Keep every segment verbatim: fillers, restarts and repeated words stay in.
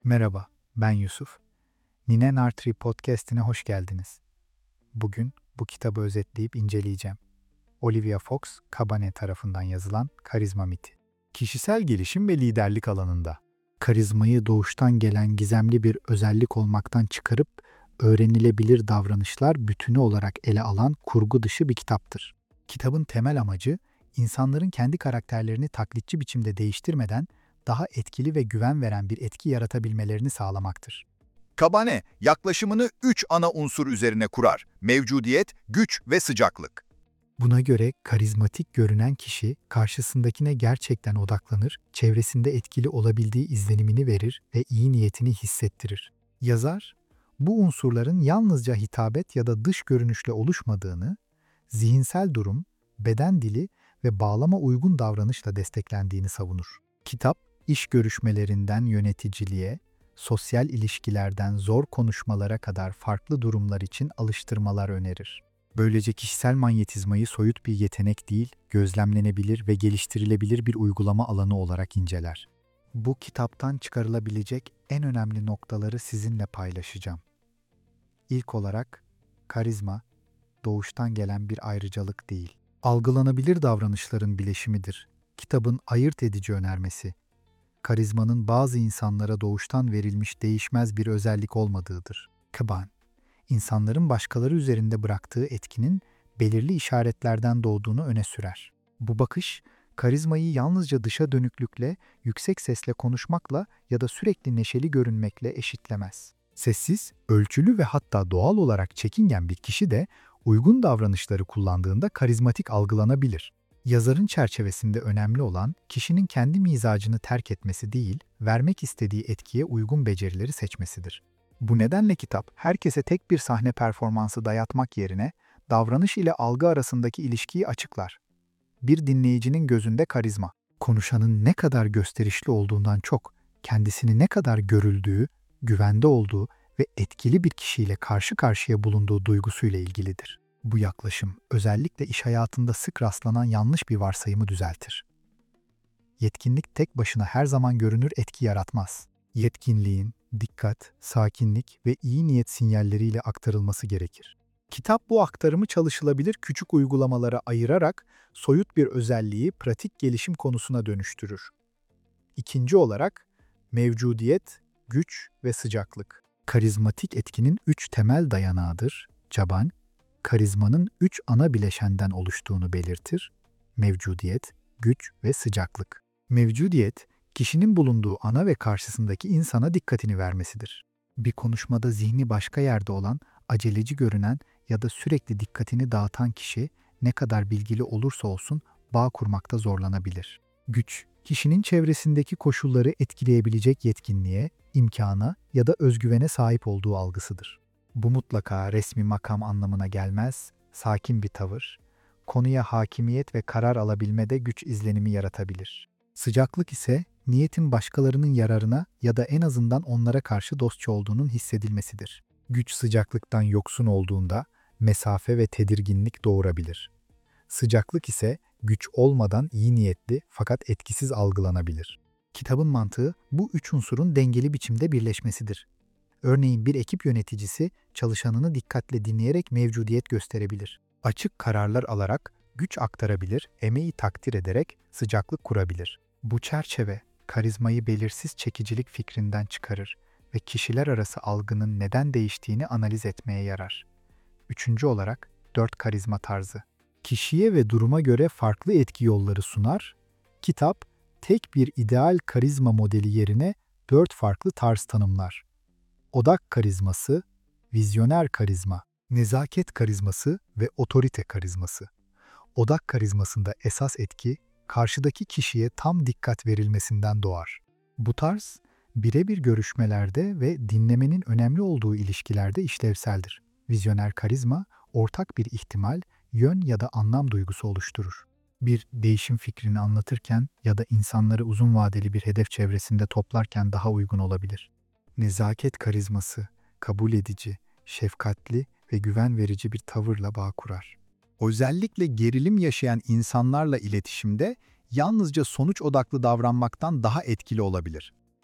Merhaba, ben Yusuf. Nine Nartree Podcast'ine hoş geldiniz. Bugün bu kitabı özetleyip inceleyeceğim. Olivia Fox Cabane tarafından yazılan Karizma Miti. Kişisel gelişim ve liderlik alanında. Karizmayı doğuştan gelen gizemli bir özellik olmaktan çıkarıp öğrenilebilir davranışlar bütünü olarak ele alan kurgu dışı bir kitaptır. Kitabın temel amacı, insanların kendi karakterlerini taklitçi biçimde değiştirmeden daha etkili ve güven veren bir etki yaratabilmelerini sağlamaktır. Cabane, yaklaşımını üç ana unsur üzerine kurar: mevcudiyet, güç ve sıcaklık. Buna göre karizmatik görünen kişi karşısındakine gerçekten odaklanır, çevresinde etkili olabildiği izlenimini verir ve iyi niyetini hissettirir. Yazar, bu unsurların yalnızca hitabet ya da dış görünüşle oluşmadığını, zihinsel durum, beden dili ve bağlama uygun davranışla desteklendiğini savunur. Kitap, iş görüşmelerinden yöneticiliğe, sosyal ilişkilerden zor konuşmalara kadar farklı durumlar için alıştırmalar önerir. Böylece kişisel manyetizmayı soyut bir yetenek değil, gözlemlenebilir ve geliştirilebilir bir uygulama alanı olarak inceler. Bu kitaptan çıkarılabilecek en önemli noktaları sizinle paylaşacağım. İlk olarak, karizma, doğuştan gelen bir ayrıcalık değil. Algılanabilir davranışların bileşimidir. Kitabın ayırt edici önermesi, karizmanın bazı insanlara doğuştan verilmiş değişmez bir özellik olmadığıdır. Caban, insanların başkaları üzerinde bıraktığı etkinin belirli işaretlerden doğduğunu öne sürer. Bu bakış, karizmayı yalnızca dışa dönüklükle, yüksek sesle konuşmakla ya da sürekli neşeli görünmekle eşitlemez. Sessiz, ölçülü ve hatta doğal olarak çekingen bir kişi de uygun davranışları kullandığında karizmatik algılanabilir. Yazarın çerçevesinde önemli olan kişinin kendi mizacını terk etmesi değil, vermek istediği etkiye uygun becerileri seçmesidir. Bu nedenle kitap, herkese tek bir sahne performansı dayatmak yerine davranış ile algı arasındaki ilişkiyi açıklar. Bir dinleyicinin gözünde karizma, konuşanın ne kadar gösterişli olduğundan çok, kendisini ne kadar görüldüğü, güvende olduğu ve etkili bir kişiyle karşı karşıya bulunduğu duygusuyla ilgilidir. Bu yaklaşım, özellikle iş hayatında sık rastlanan yanlış bir varsayımı düzeltir. Yetkinlik tek başına her zaman görünür etki yaratmaz. Yetkinliğin, dikkat, sakinlik ve iyi niyet sinyalleriyle aktarılması gerekir. Kitap bu aktarımı çalışılabilir küçük uygulamalara ayırarak soyut bir özelliği pratik gelişim konusuna dönüştürür. İkinci olarak, mevcudiyet, güç ve sıcaklık. Karizmatik etkinin üç temel dayanağıdır. Caban, karizmanın üç ana bileşenden oluştuğunu belirtir: mevcudiyet, güç ve sıcaklık. Mevcudiyet, kişinin bulunduğu ana ve karşısındaki insana dikkatini vermesidir. Bir konuşmada zihni başka yerde olan, aceleci görünen ya da sürekli dikkatini dağıtan kişi, ne kadar bilgili olursa olsun bağ kurmakta zorlanabilir. Güç, kişinin çevresindeki koşulları etkileyebilecek yetkinliğe, imkana ya da özgüvene sahip olduğu algısıdır. Bu mutlaka resmi makam anlamına gelmez, sakin bir tavır, konuya hakimiyet ve karar alabilmede güç izlenimi yaratabilir. Sıcaklık ise niyetin başkalarının yararına ya da en azından onlara karşı dostça olduğunun hissedilmesidir. Güç sıcaklıktan yoksun olduğunda mesafe ve tedirginlik doğurabilir. Sıcaklık ise güç olmadan iyi niyetli fakat etkisiz algılanabilir. Kitabın mantığı bu üç unsurun dengeli biçimde birleşmesidir. Örneğin bir ekip yöneticisi çalışanını dikkatle dinleyerek mevcudiyet gösterebilir. Açık kararlar alarak güç aktarabilir, emeği takdir ederek sıcaklık kurabilir. Bu çerçeve, karizmayı belirsiz çekicilik fikrinden çıkarır ve kişiler arası algının neden değiştiğini analiz etmeye yarar. Üçüncü olarak, dört karizma tarzı. Kişiye ve duruma göre farklı etki yolları sunar. Kitap, tek bir ideal karizma modeli yerine dört farklı tarz tanımlar. Odak karizması, vizyoner karizma, nezaket karizması ve otorite karizması. Odak karizmasında esas etki, karşıdaki kişiye tam dikkat verilmesinden doğar. Bu tarz, birebir görüşmelerde ve dinlemenin önemli olduğu ilişkilerde işlevseldir. Vizyoner karizma, ortak bir ihtimal, yön ya da anlam duygusu oluşturur. Bir değişim fikrini anlatırken ya da insanları uzun vadeli bir hedef çevresinde toplarken daha uygun olabilir. Nezaket karizması, kabul edici, şefkatli ve güven verici bir tavırla bağ kurar. Özellikle gerilim yaşayan insanlarla iletişimde yalnızca sonuç odaklı davranmaktan daha etkili olabilir.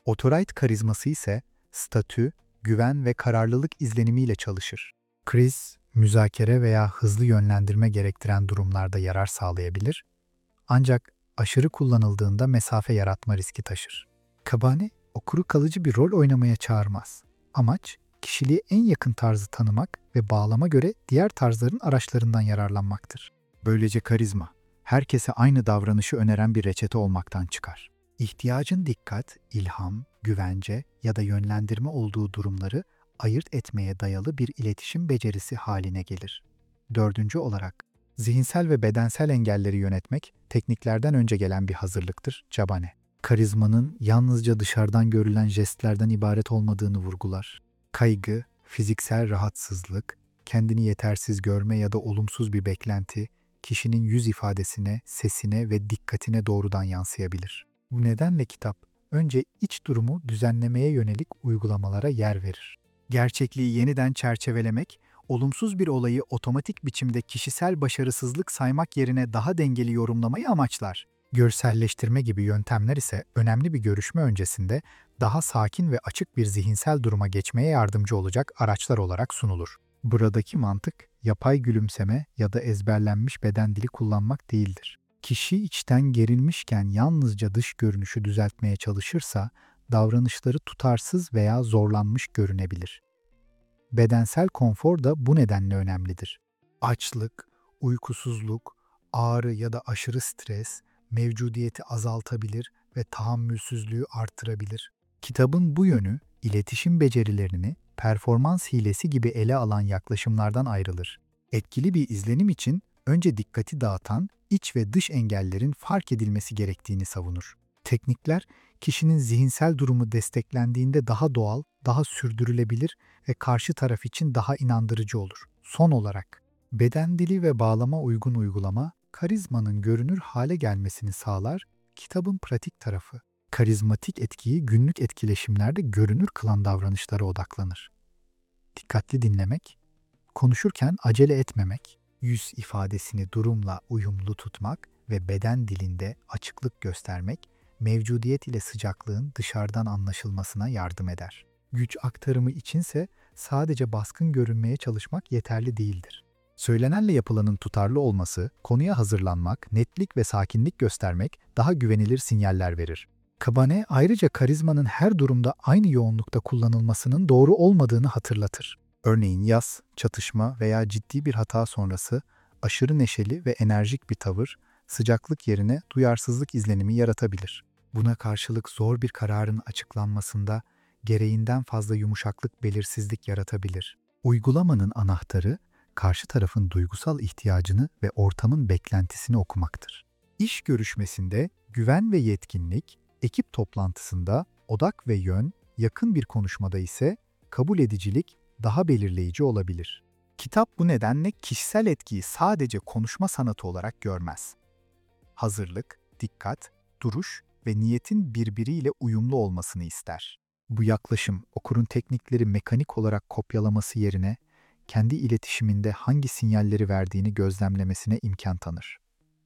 Otorite karizması ise statü, güven ve kararlılık izlenimiyle çalışır. Kriz, müzakere veya hızlı yönlendirme gerektiren durumlarda yarar sağlayabilir, ancak aşırı kullanıldığında mesafe yaratma riski taşır. Kabane, okuru kalıcı bir rol oynamaya çağırmaz. Amaç, kişiliğe en yakın tarzı tanımak ve bağlama göre diğer tarzların araçlarından yararlanmaktır. Böylece karizma, herkese aynı davranışı öneren bir reçete olmaktan çıkar. İhtiyacın dikkat, ilham, güvence ya da yönlendirme olduğu durumları ayırt etmeye dayalı bir iletişim becerisi haline gelir. Dördüncü olarak, zihinsel ve bedensel engelleri yönetmek tekniklerden önce gelen bir hazırlıktır, cabane. Karizmanın yalnızca dışarıdan görülen jestlerden ibaret olmadığını vurgular. Kaygı, fiziksel rahatsızlık, kendini yetersiz görme ya da olumsuz bir beklenti, kişinin yüz ifadesine, sesine ve dikkatine doğrudan yansıyabilir. Bu nedenle kitap, önce iç durumu düzenlemeye yönelik uygulamalara yer verir. Gerçekliği yeniden çerçevelemek, olumsuz bir olayı otomatik biçimde kişisel başarısızlık saymak yerine daha dengeli yorumlamayı amaçlar. Görselleştirme gibi yöntemler ise önemli bir görüşme öncesinde daha sakin ve açık bir zihinsel duruma geçmeye yardımcı olacak araçlar olarak sunulur. Buradaki mantık, yapay gülümseme ya da ezberlenmiş beden dili kullanmak değildir. Kişi içten gerilmişken yalnızca dış görünüşü düzeltmeye çalışırsa, davranışları tutarsız veya zorlanmış görünebilir. Bedensel konfor da bu nedenle önemlidir. Açlık, uykusuzluk, ağrı ya da aşırı stres, mevcudiyeti azaltabilir ve tahammülsüzlüğü artırabilir. Kitabın bu yönü, iletişim becerilerini performans hilesi gibi ele alan yaklaşımlardan ayrılır. Etkili bir izlenim için önce dikkati dağıtan iç ve dış engellerin fark edilmesi gerektiğini savunur. Teknikler, kişinin zihinsel durumu desteklendiğinde daha doğal, daha sürdürülebilir ve karşı taraf için daha inandırıcı olur. Son olarak, beden dili ve bağlama uygun uygulama, karizmanın görünür hale gelmesini sağlar, kitabın pratik tarafı. Karizmatik etkiyi günlük etkileşimlerde görünür kılan davranışlara odaklanır. Dikkatli dinlemek, konuşurken acele etmemek, yüz ifadesini durumla uyumlu tutmak ve beden dilinde açıklık göstermek, mevcudiyet ile sıcaklığın dışarıdan anlaşılmasına yardım eder. Güç aktarımı içinse sadece baskın görünmeye çalışmak yeterli değildir. Söylenenle yapılanın tutarlı olması, konuya hazırlanmak, netlik ve sakinlik göstermek daha güvenilir sinyaller verir. Kabane ayrıca karizmanın her durumda aynı yoğunlukta kullanılmasının doğru olmadığını hatırlatır. Örneğin yas, çatışma veya ciddi bir hata sonrası aşırı neşeli ve enerjik bir tavır, sıcaklık yerine duyarsızlık izlenimi yaratabilir. Buna karşılık zor bir kararın açıklanmasında gereğinden fazla yumuşaklık belirsizlik yaratabilir. Uygulamanın anahtarı, karşı tarafın duygusal ihtiyacını ve ortamın beklentisini okumaktır. İş görüşmesinde güven ve yetkinlik, ekip toplantısında odak ve yön, yakın bir konuşmada ise kabul edicilik daha belirleyici olabilir. Kitap bu nedenle kişisel etkiyi sadece konuşma sanatı olarak görmez. Hazırlık, dikkat, duruş ve niyetin birbiriyle uyumlu olmasını ister. Bu yaklaşım okurun teknikleri mekanik olarak kopyalaması yerine kendi iletişiminde hangi sinyalleri verdiğini gözlemlemesine imkan tanır.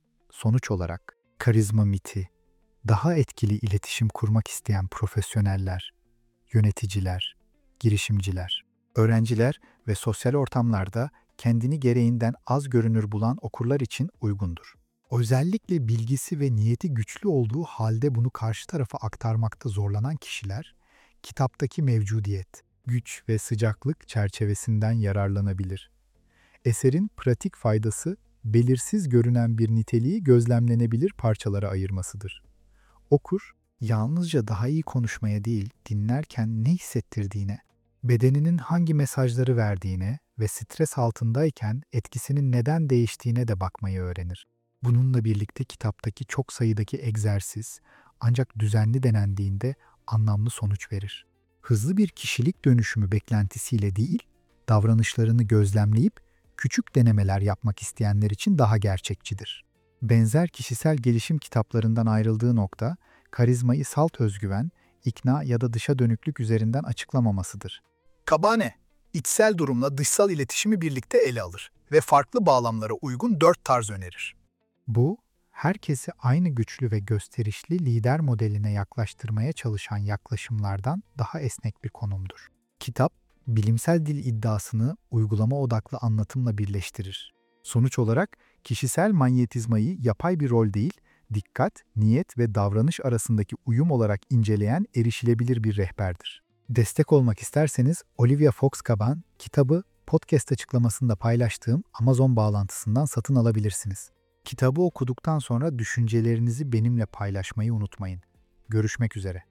Sonuç olarak karizma miti, daha etkili iletişim kurmak isteyen profesyoneller, yöneticiler, girişimciler, öğrenciler ve sosyal ortamlarda kendini gereğinden az görünür bulan okurlar için uygundur. Özellikle bilgisi ve niyeti güçlü olduğu halde bunu karşı tarafa aktarmakta zorlanan kişiler, kitaptaki mevcudiyet, güç ve sıcaklık çerçevesinden yararlanabilir. Eserin pratik faydası, belirsiz görünen bir niteliği gözlemlenebilir parçalara ayırmasıdır. Okur, yalnızca daha iyi konuşmaya değil, dinlerken ne hissettirdiğine, bedeninin hangi mesajları verdiğine ve stres altındayken etkisinin neden değiştiğine de bakmayı öğrenir. Bununla birlikte kitaptaki çok sayıdaki egzersiz, ancak düzenli denendiğinde anlamlı sonuç verir. Hızlı bir kişilik dönüşümü beklentisiyle değil, davranışlarını gözlemleyip küçük denemeler yapmak isteyenler için daha gerçekçidir. Benzer kişisel gelişim kitaplarından ayrıldığı nokta, karizmayı salt özgüven, ikna ya da dışa dönüklük üzerinden açıklamamasıdır. Kabane, içsel durumla dışsal iletişimi birlikte ele alır ve farklı bağlamlara uygun dört tarz önerir. Bu, herkesi aynı güçlü ve gösterişli lider modeline yaklaştırmaya çalışan yaklaşımlardan daha esnek bir konumdur. Kitap, bilimsel dil iddiasını uygulama odaklı anlatımla birleştirir. Sonuç olarak kişisel manyetizmayı yapay bir rol değil, dikkat, niyet ve davranış arasındaki uyum olarak inceleyen erişilebilir bir rehberdir. Destek olmak isterseniz Olivia Fox-Caban kitabı podcast açıklamasında paylaştığım Amazon bağlantısından satın alabilirsiniz. Kitabı okuduktan sonra düşüncelerinizi benimle paylaşmayı unutmayın. Görüşmek üzere.